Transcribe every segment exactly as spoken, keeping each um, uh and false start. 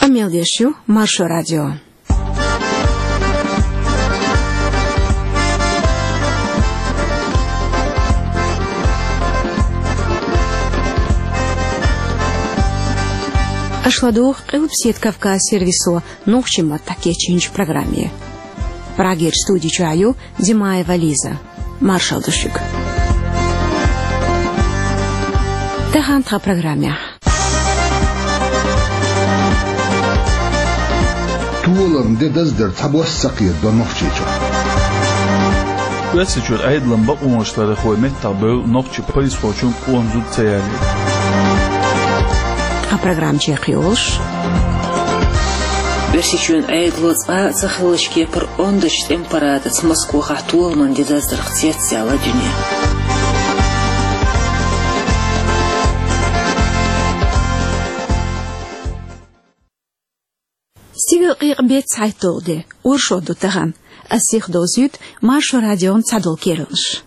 Мелдешу Маршо радио. Ашладух Элпсет Кавказ сервису нухчима таке чинч программе. Прагер студии чаю Димаева Лиза. Маршал Душик. Тахантра программе. Tuolam dedazdır tabuassaqir donokçiço. Üyesiçör aydlan baq uğuşları xoymet tabu nokçi polis xoçun onzut tayali. А программ чехиолш. Üyesiçör aydlots a zaxılışki per ondaş temperaturs Moskva xatuolman dedazdır xtiyatsala dünya. Стига қиғбет сайтолды, уршоду таған, асих дозют Маршо радион цадол керілш.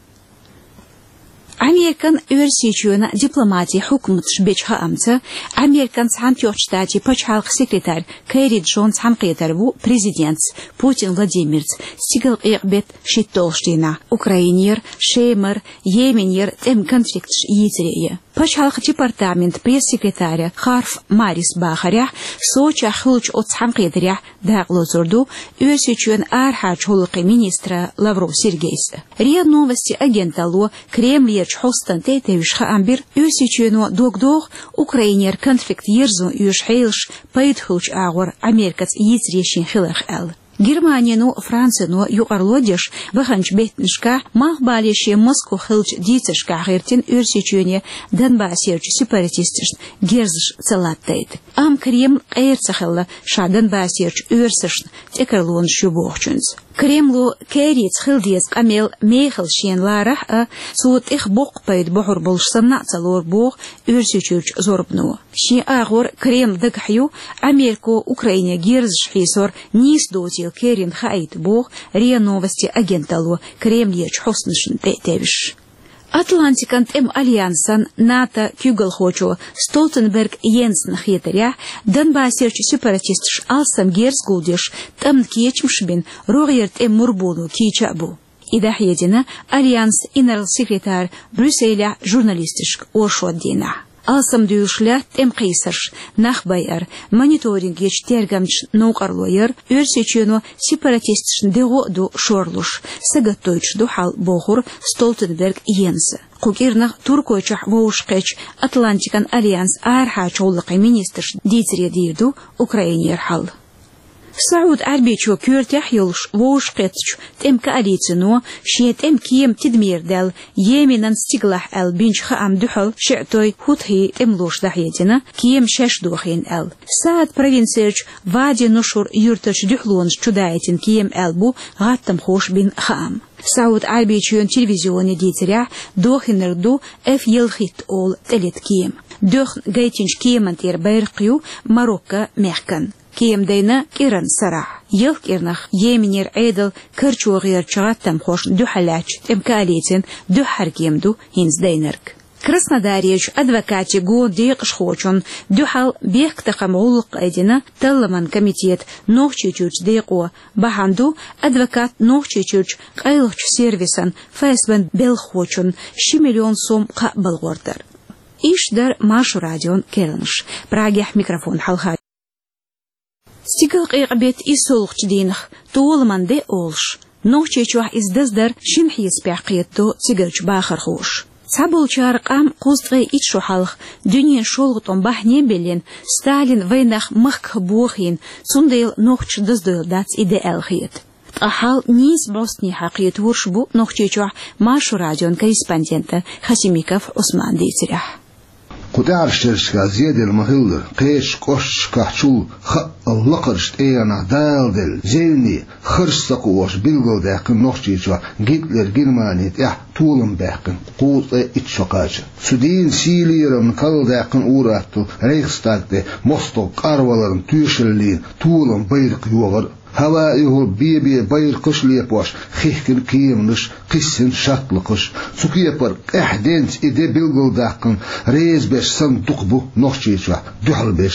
Американ университетуна дипломатия хукумтш бечха амца, Американ цантёчтати пачхалq секретарь Кэри Джон цамкетерву президент Путин Владимирц стигал қиғбет шиттолштина, Украинер, Шеймер, Йеменер тем конфликтш yitireye. Пачхалq департамент пресс-секретаря Харф Марис Бахаря Соча хылч от цамкетеря дағлозурду университетун архач холқи министра Лавров Сергейс. РИА новости агенталу Кремль Хостан тетевиш амбир университетуну догдог Украинер конфликт ерзу юж хейлш пайдхулч агор Америкац yitirešin хилах эл. Германияну, Францияну юқарлодеш баханч бетнишка махбалеши Москва хилч дицешка гертин университетуне Донбассерч сепаратистиш герзш целаттайд. Ам Кремль эйрцахелла ша Донбассерч университет текерлон шубохчунз. Кремлу кэриц хилдиец камел мейхл шен ларах а суут их бок пайд бохур болшсамна цалор бох университетч зорбну. Ши агор Кремль дагхю Америку Украине герзш хисор низ дотил Керин хайт бог РИА новости агенталу Кремль чхоснышн тетевиш. Атлантикант эм альянсан НАТО кюгал хочо Столтенберг Йенсен хетеря Донбассерч сепаратистш алсам герсгулдеш там кечмшбин рогерт эм мурбуну кичабу. Идахедина альянс инерл секретарь Брюсселя журналистишк ошоддина. Алсам дүйшля тем қисаш нахбайар мониторинг еч тергамч ноуқарлойер университетуну сепаратистишн дегоду шорлуш сагаттойч духал бохур Столтенберг Йенс. Кукирнах туркойчах воушкеч Атлантикан альянс архач оллықи министрш дитре дирду Украинер хал. Сауд Арабичо кюртях юлш воушкетч тем коалицину шиет эм кием тидмирдел Йеменан стиглах эл бинчха ам духал шетой хутхи эм лош дахетина кием шеш духин эл. Саад провинцияч вади нушур юртач духлонш чудаетин кием элбу гаттам хош бин хам. Сауд Арабичо телевизионе дитеря дохинерду эф елхит ол телет кием. Дох гайтинч киемантер байрқю Марокко мехкан. Кием дейна киран сарах. Ел кирнах Йеменер эйдл кырчуғыр чағаттам хош духаляч темкалетин духар киемду хинз дейнерк. Краснодарьеч адвокати го дейқш хочун духал бех тахамулық эдина талламан комитет нохчичуч дейқо баханду адвокат нохчичуч қайлықч сервисан файсбен бел хочун ши миллион сом қа балғордар. Ишдар Маршо радион кернш. Прагях микрофон халха. Стигал қиғбет исолғч дейнх, туолман де олш. Нохчечуах издаздар шимхиес пяқиетто тигалч бахар хош. Цабул чарқам қоздғай итшу халх, дүнien шолғытон бахне белен, Сталин вайнах махк бухин, цундейл нохч даздойл дац иде элхиет. Ахал низ бостни хақиет вуршбу нохчечуах Маршо радион корреспондента Хасимиков Осман дейцерях. قطع الشرشة زيادة المهلة قيش قش كحشو خ الله قرشت إيانا دال دل زيني خرش سقوش بلغو داقن نوشيشوا جيتلر جرماني تح طولن باقن قوط اتشقاش سودين سيليرم كل داقن أوراتو ريخستاك دي مستو قارولرم تيشلين طولن بيرق يوغر هوائه بيبي بير قش ليبوش خيكن كيمنش قسن شاطلقش سكيبر احدنت ايدي بلغل داقن ريز بيش صندوق بو نوشيشوا دحل بيش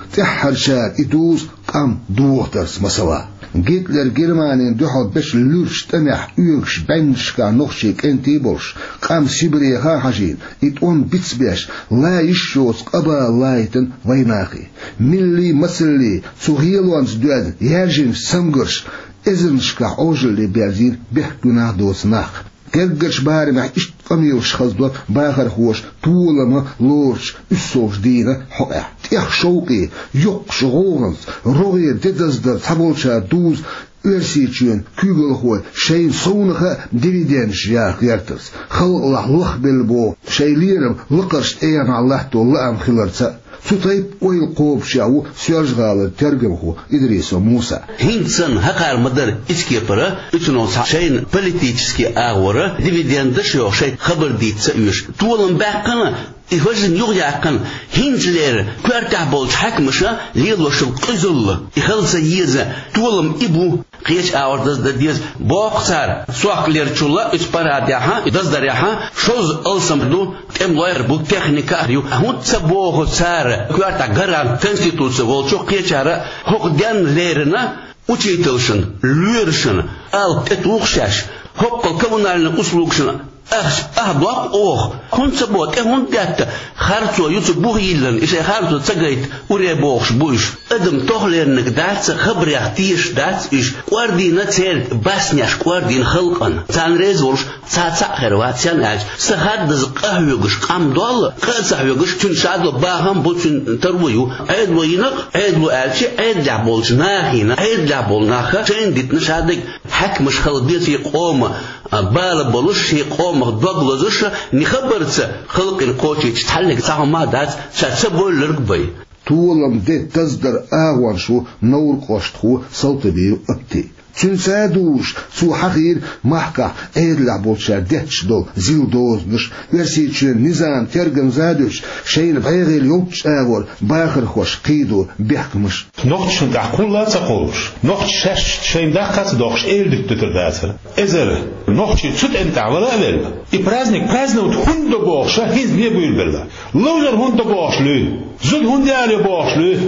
تحر شاد إدوز قام دوخترس مسوا جيتلر جرمانين دوحد بش لورش تمح يوكش بنشكا نخشيك انتي بولش قام سيبري خاحشين اتون بيتس بيش لا يشوز قبا لايتن ويناخي ملي مسلي سوهيلوانز دواد يرجين سنگرش إذنشكا أوجل بيرزين بيحكونا دوس ناخ كرجش باري مع إشت فميوش خزدو باخر خوش طولما لورش إسوش دينا حقا تيخ شوقي يوق شغورنز روغي ديدزدر تبولشا دوز ارسيتشين كيغل خوي شين صونخا ديفيدنش يا خيرترس خلق الله لخ بالبو شي ليرم لقرش ايان الله تو لام خلرتسا سوطيب ويل قوب شاو سيرجغال ترجمه إدريس موسى هينسن هقار مدر إسكيبرا إتنو شين بوليتيكسكي أغورا ديفيدندش يو شي خبر ديتسا يوش طولن باقنا إخوزن يغيقن هينجلير كوارتع بولش حكمشا ليلوش القزل إخلصا يزا طولم إبو قيش أوردز دديز بوقتار سواق ليرچولا إسباراديها إدزداريها شوز ألسمدو تم لوير بو تكنيكاريو هون تسبوغو سار كوارتع غران конституция волчо قيشارا هقدان ليرنا учительшин люршин ал петухшаш хоккол коммунальный услугшин ах ах блок ох конца бот он дата харцо юц бугилен ise харцо цагайт уре бохш буш эдем тохлерник дац хабрях тиш дац иш координа цел басняш координ халкан цанрез волш цаца херватсян аж сахад дз кахвюгш камдол касахвюгш тун шадло багам бутун тарвую эдло инак эдло алчи эдля болжна хина эдля болнаха чендит ншадик حكمش خلديت يقوم بال بلوش يقوم ضغلزش نخبرت خلق الكوتشي تحلق تاعهم ما دات شاتسبول لرقبي طولم دي تصدر اغوان شو نور قشتخو صوت بيو ابتي تنسادوش سو حقير محكا ايدلع بولشا ديتش دول زيل دوزنش ورسيتشن نظام ترجم زادوش شين بغيغي اليوتش اغور باخر خوش قيدو بيحكمش نوختشن دعقولا تقولش نوختش شين داقات دوخش ايردك تترداتر ازر نوختش تسوت انت عولا ابل اي برازنك برازنوت هندو بوخشا هيز نيبو يلبلا لوزر هندو بوخش لو زود هنديالي بوخش لو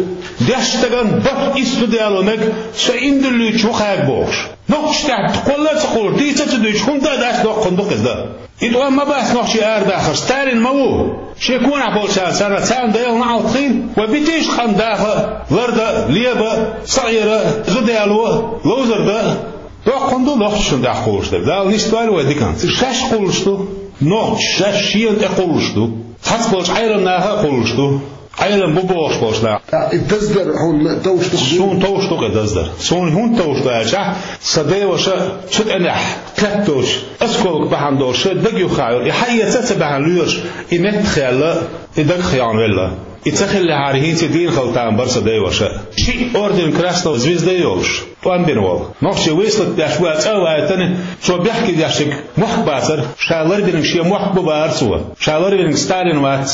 داشتغن بط اسلو ديالونك سو اندلو چوخاك بوخش نوختش تقولا تقول ديتا تدوش هندا داش دوخ قندوق ازدا إذا ما بس نحشي أرد آخر ستارين موه شيكون عبول شان سنة سان ديال نعوطين وبيتيش خان داخل وردة ليبة صغيرة زديالوه لوزر ده دوخ قندو نحشي شن داخل قولش ده دال نيستوار وديكان شاش قولشتو نحش شاش شيان اقولشتو تحسبولش عيرم ناها قولشتو عيلم بوبوش بوشنا التصدر هون توشتو سون توشتو كتصدر سون هون توشتو عشان صديوشة شد أنح كتوش أسكولك بحندوش دقيو خاير يحيي تتبع ليرش إمت خيالة إدق خيان ولا يتخيل عارهين تدين خلطان برصة ديوشة شيء أوردن كراستو زويز ديوش وان بينوال نفسي ويسلت داشوات أواتن شو بيحكي داشك محباتر شالر بينك شيء محبو بارسوا شالر بينك ستالين وات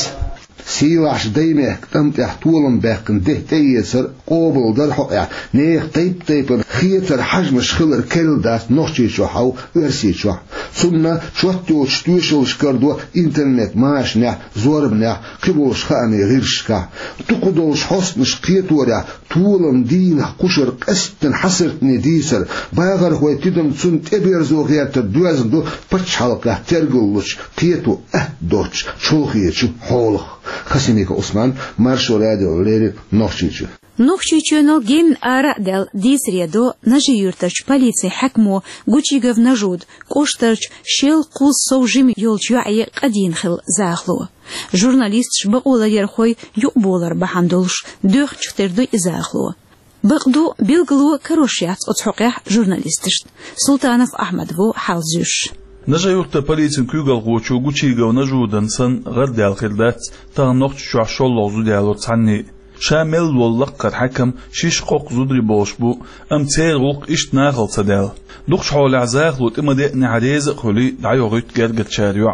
سيواش دايمه تمتح طولن باقن ده تيسر قوبل در حقع نيخ طيب طيب خيتر حجم شخلر كل داس نوشي شو حاو ورسي شو ثم شوتو شتوشل شكردو انترنت ماش نه زورب نه قبول شخاني غير شكا تقدوش حسن شقيتورا طولن دين قشر قستن حسرت نديسر باغر هو تدم سن تبيرزو غيرت دوازن دو بچ حلقه ترگلوش قيتو اه دوچ شولخيچ حولخ خسيميك عثمان مارشو راديو ليري نوخشيچ نوخشيچونو ген ара дел дисредо нажиюртач полиция حكمو гучигов нажуд коштарч шел кул соужим ёлчуай قدين خل زاخلو журналист шбола ерхой юболар бахандулш дөх чхтерду изахло بقدو بيلغلو كروشيات отхоқях журналистиш Султанов Ахмадву халзюш نجايوت полиция كيغل غوچو гучигов нажудан сан غرد الخردات تغنوخ شوشول لوزو ديالو تصني شامل واللقر حكم شيش قوق زودري بوشبو ام تير غوق اشت ناغل صدال دوخش حول عزاغ لوت اما دي نعريز قولي دعيو غيت جرجت شاريوع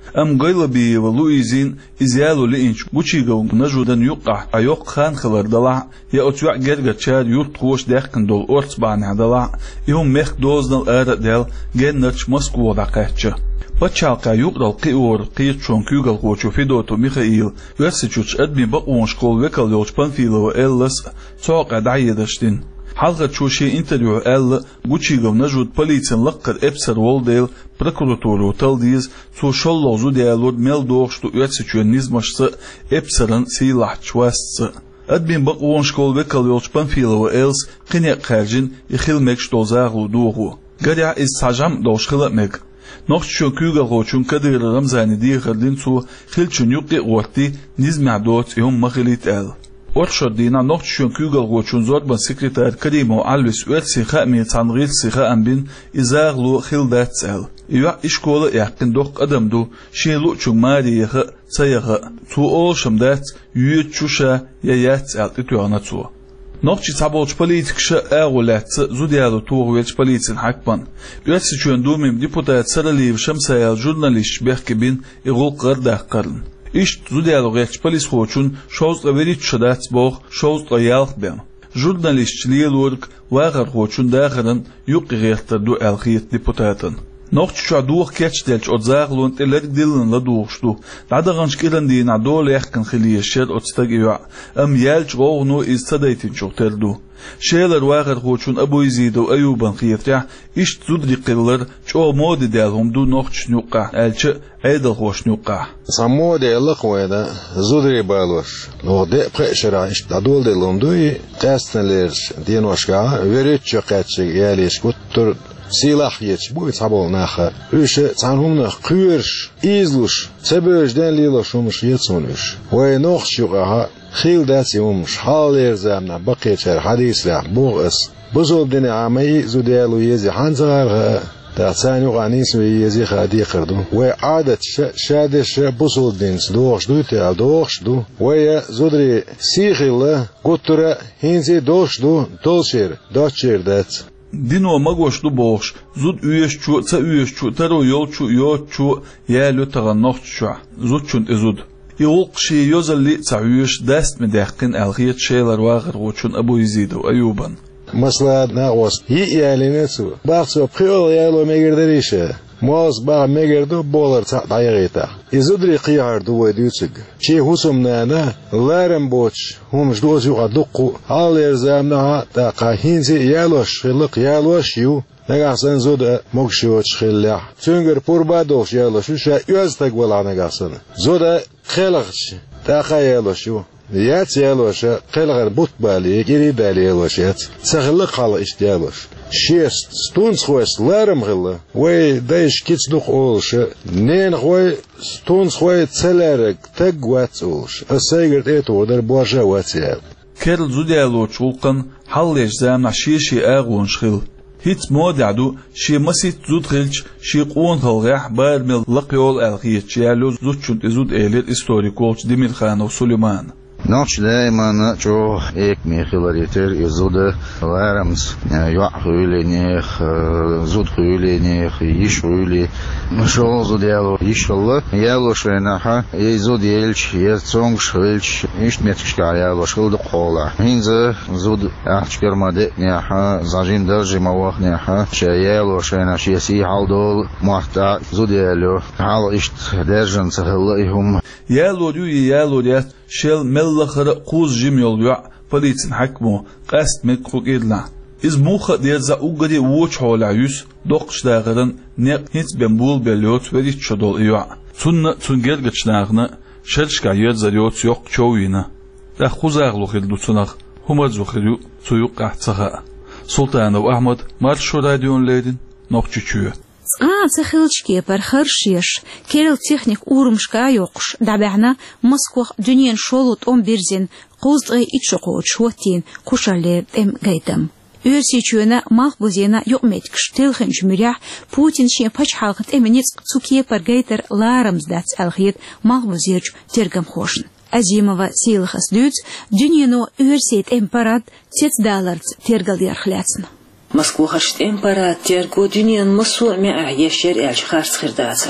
أم قيلبي ولويزين إزيالو لإنش بوشيغو نجودن يقع أيوق خان خلر دلع يا أتوع جرجة شاد يورت خوش داخن دول أورت بان دلع يوم مخ دوزن الأرد دل جنتش مسكو دقاتش بتشالقا يقرأ القيور قيت شون كيوغل خوشو فيدوتو ميخائيل ورسيتشوش أدمي بقوان شكول وكال يوش بانفيلو وإلس توقع دعيدشتين حلقة شوشي انتريو ال بوشيغو نجود بوليتين لقر ابسر والديل прокуратуру талдиз цу шоллозу диалог мелдошту ятсичу низмашс епсерен силахчвасс адбин баквон школ векал йолч панфилова элс қине қаржин ихилмек штозагу дугу гадя из сажам дошхиламек нохчу кюга гочун кадир рамзани дихардин цу хилчун юқи орти низмадот йом махилит эл أرشد دينا نقطشون كيوغل غوشون زوربان سكرتار كريمو علوس وات سيخاء مي تنغيل سيخاء بين إزاغلو خلدات سأل إيوا إشكولة يحقن دوق أدم دو شيلو چون ماري يخاء سيخاء تو أول شمدات يويت چوشا يايات سأل إتوانا تو نقطش تابوش بوليتكشا أغولات زوديالو توغويتش بوليتين حقبان بيواتسي چون دوميم ديبوتات سراليف شمسايال جورناليش بيحكي بين إغول قرداق قرن إيش زوديالو غيرش بوليس خوشون شوز غويريت شدات بوغ شوز غيالق بيم جورناليش ليلورك واغر خوشون داخرن يوقي غيرتر دو الخيط ديبوتاتن نوخش شو دوغ كيتش ديلش أتزاغلون تلك ديلن لدوغشتو دعدغنش كيرن دي نعدو ليحكن خليه الشير أتستاقيوا أم يالش غوغنو إستدايتين شو تردو شيلر واغر خوشون أبو يزيدو أيوبان خيرتيا إيش تزودري قلر شو مودي ديالهم دو نوخش نوقع ألش عيدل خوش نوقع سمودي اللقوة زودري بالوش نو دي بخشرا إيش دادول ديلهم دوي قاستنليرش دينوشكا وريتشو قاتش ياليش كتر سلاح يتش بوي صابول ناخا وش تعنهم قيرش إزلوش سبوش دان ليلوش ومش يتسونوش وي نوخش يوقعها خيل داتي ومش حالير زامنا بقيتر حديث له بوغس بزول دني عامي زوديالو يزي حنزغارها تاعتاني وغانيس ويزي خادي قردو وي عادت شادش بزول دينس دوغش دو تاع دوغش دو وي زودري سيخيل قطرة هينزي دوغش دو دولشير دوشير دات دينو مغوش دو بوش زود üyeş çu ta üyeş çu taro yol çu yo çu yelo tagannox çu zud çun ezud يوق شي يوزلي تعيش داست مداقين الغيت شيلر واغر وچون ابو يزيد وايوبا مثلا ناقص هي يالينسو باخسو بخيول يالو ميغردريشه موز با ميغردو بولر تا دايغيتا يزودري قياردو وديوتسق شي حسمنا لارم بوش هم جدوز يو ادقو حال يرزامنا تا قاهينزي يالوش خلق يالوش يو نگاسن زود مکشوچ خیلی چونگر پربادوش یالوشو شا یاز تقبل نگاسن زود خلقش تخیلوشو یات یالوش خلقر بوت بالی گری بالی یالوشات سخلق خال اشتیالوش شیست ستونس خویس لارم خلا وی دایش کیت دخ اولش نین خوی ستونس خوی تلارک تقوات اولش اسایگرت ایتو در بوجا واتیال کرل زود یالوش ولقن حلیش زام نشیشی آغون شخل هيت مودعدو شي مسيت زود خلش شي قون خلغح بارمل لقيول الغيت يالو زود شنت زود إيلير إستوريكولش ديمير خان وسليمان نوش دائما جو إيك ميخيلاريتر يزود لارمز يوع خيولينيخ زود خيولينيخ يش خيولي شو زود يالو يش الله يالو شيناها يزود يلش يتسونغش خيلش يش متكش يالو شغل قولا هينز زود أحكر ماده نياها زاجين درجة مواخ نياها شيالو شينا شيسي حالدول محتا زود يالو حال إشت درجن سهلهم يالو ديو يالو ديات شل ملخر قوز جيم يوليو بوليتين حكمو قاست مكروك إدلا إز موخ ديرزا أوغدي ووش حولا يوس دوقش داغرن نيق هيت بمبول بليوت وديت شدول إيوا تون تون جرغش ناغنا شرشكا يرزا ليوت يوق چوينا دا خوزاغلو خلدو توناغ همرزو خليو تيوق قاعتسخا سلطان وأحمد مارشو راديون ليدن نوقشي چويو آه سخيلشكي بر خرشيش كيرل تخنيك أورمشكا يوقش دابعنا مسكوخ دنيان شولوت أم بيرزين قوزد أي إتشقو تشوتين قشالير أم غيدم Őrsiyçüne mahbuzena yokmetkş telxinç mürah Putin şi paç halqat eminets tsukie pargayter larımzdats alxiyet mahbuzerç tergam xoşn. Azimova silxas düz dünyano őrsiyet emparat tetsdalarts tergal yarxlatsın. Moskva xarşt emparat tergo dünyan masur me ahyeşer elç xars xirdazır.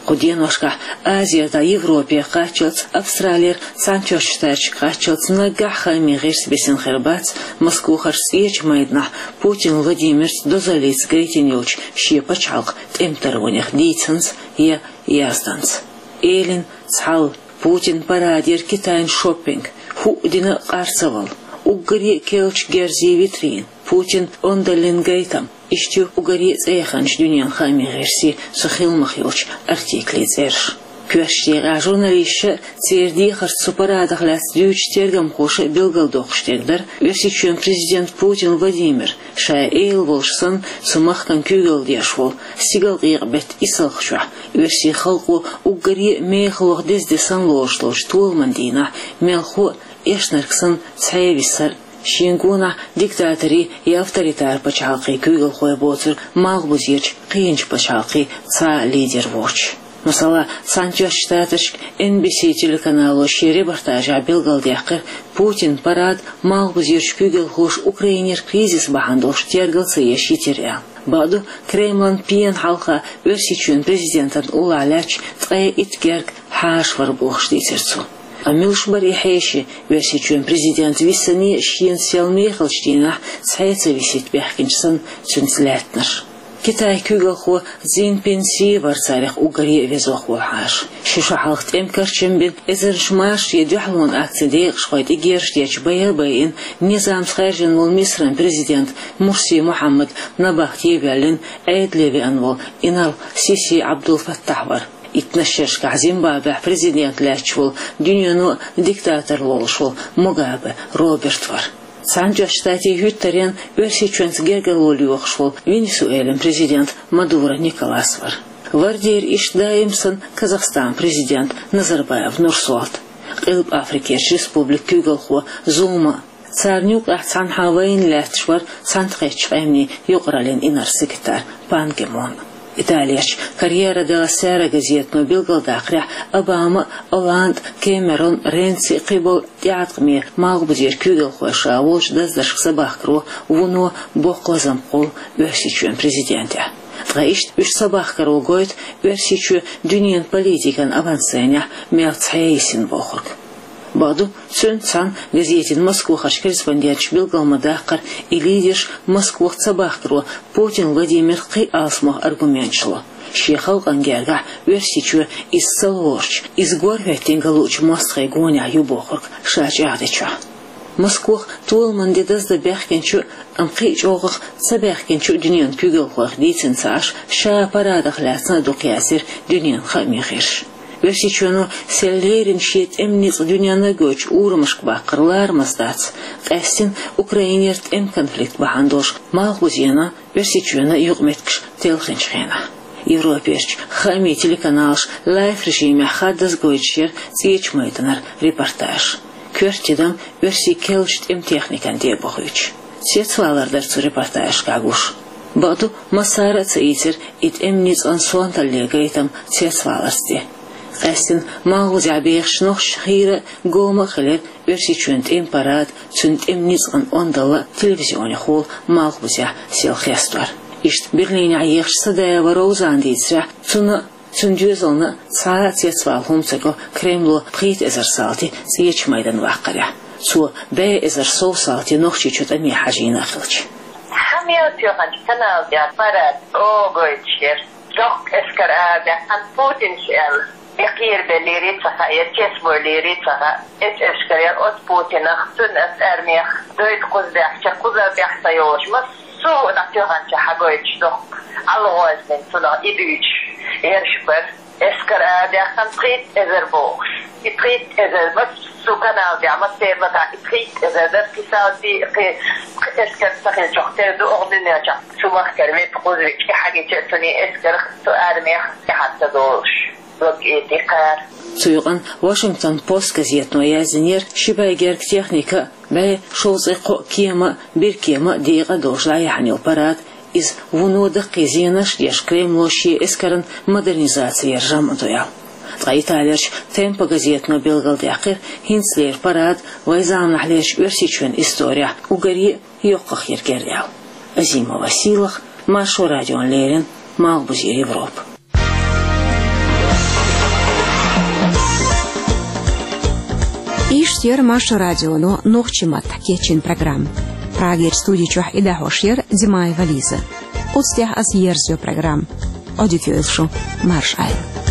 Куденошка Азияда, Европе качылц, Австралия, Санчоштач качылц, Нагаха Мигирс бесен хербац, Москвухар сеч майдна, Путин Владимир Дозалиц Грейтенюч, Щепачалк, Темтервонях Диценс, Е Язданц. Элин, Цхал, Путин парадир Китайн шоппинг, Худина Карцевал, Угри Келч Герзи Витрин, Путин Ондалин Грейтам, Иштю Угри Цеханч Дюнян Хамигирси, Сухил Махилч, артикли Церш. Кюаштега журналистша церди харцу парадах ляц дюч тергам хоша белгалдохштегдар, версичен президент Путин Владимир, шая эйл волшсан сумахтан кюгал дешвол, сигал гирбет исалхшва, верси халку уггари мейхлох дездесан лошлош тулмандина, мелху эшнарксан цаевисар, Шингуна диктатори и авторитар пачалки кюгал хой боцер, малбузирч, қиинч пачалки, ца лидер воч. Масала Санчо штатыш эн би си телеканалу ши репортажа белгалдяқыр Путин парад малбузирч кюгел хош Украинер кризис бахандош тергалцы ешитеря. Баду Кремлан пиен халха версичун президентан улаляч тқай иткерг хаш варбух штицерцу. Амилш бари хейши версичун президент виссани шиен селмейхалштина цайца висит бяхкинчсан цунслятнер. Китай кюгалху зин пенсии варцарих угари везоху хаш. Шиша халхт эмкарчем бин эзершмаш едюхлун акцидеек шхойт игерштеч байыл байын низам схайжин вол Мисран президент Мурси Мухаммад набахти вялин айдлеви анвол инал Сиси Абдул Фаттахвар. Итнашешка Зимбабве президент лячвол дюняну диктатор лолшвол Мугабе Роберт вар. Санчо штати Юттарен версичуэнс гергалолиохшвол Венесуэлен президент Мадуро Николас вар. Вардир Ишдаимсон Казахстан президент Назарбаев Нурсулт. Илб Африкеш республик Кюгалху Зума. Царнюк Ахсан Хавайн Лятшвар Сантхэч Эмни Юqrален инар секретарь Пан Ги Мун. Италияч карьера дела сера газетно билгалдақря Обама, Оланд, Кэмерон, Ренци, Қибол, Тиатқми, Малбузер, Кюгел Хуаша, Волш, Даздашқ Сабахкро, Вуно, Боқлазам Қол, версичуен президенте. Тғаишт үш Сабахкро гойт, версичу дюниен политикан авансеня, мелцхейсин Бохург. Баду цун цан газетин Москвухаш корреспондент билгалмадаққар и лидерш Москвух Цабахкро Путин Владимир Қи Асмох аргументшло. Шехал Ангерга версичу из Салорч, из Горветтин Галуч Мостхай Гоня Юбохург Шачадыча. Москвух Тулман дедазда бяхкенчу амқи чоғық цабяхкенчу дюниен кюгелхуах дейцин цаш ша парадах ляцна дукясир дюниен хамихирш. Версичуну селлерин шиет эмниц дюняна гоч урмашк бақырлар мастац. Қастин Украинерт эм конфликт бахандош малхузена версичуна югметкш телхинчхена. Европерч хами телеканалш лайф режиме хаддас гойчер цечмайтанар репортаж. Квертидам верси келчт эм техникан дебохуч. Цецвалардар цу репортаж кагуш. Баду масара цеитер ит эмниц ансуанталлегайтам цецваларсти. Қастин мағуз абиғшнох шхира гома хилер версичуэнт эм парад цунт эм низган ондала телевизионе хол мағузя селхествар. Ишт Берлине айеғш садая вароузан дейцра цуна цундюзална цаа цецвал хумцаго Кремлу пхит эзар салти цеч майдан ваққаря. Цу бэй эзар сов салти нохчи чута ми хажина хилч. Хамиот йохан канал дя парад огойчер. Жок эскар абя ан Путин шел. Ekir belirит саха, ечес болирит саха, эч эшкаряр от Путина, хтун эс эрмех, дойт кузбяхча, кузабяхта йошмас, су натюганча хагойч док, алгозден, суна идуч, ершпер, эскар абяхан трит эзер бокс, и трит эзер бокс, су канал дяма себата, и трит эзер бокс, кисал ди, эскар сахил чохтер ду ординяча, сумах кермет кузбяч, хаги чесуни эскар, су эрмех, хатта дош. Цуйган Вашингтон Пост газетно язинер шибайгерг техника бай шолзыко кема бир кема дейга дошла яхнил парад из вунодых кезинаш еш Кремлоши эскаран модернизация жаматоя. Италияч темпо газетно белгалдякыр хинслер парад вайзам нахлеш версичен история угари йоққах ергерял. Азима Василах, Машу Радион Лерин, Малбузир Европ. эфир Маша радио, но нохчимат кетчин программ. Прагер студии чух ида хошер Димай Вализа. Отстях аз ерзио программ. Одикюэлшу марш айл.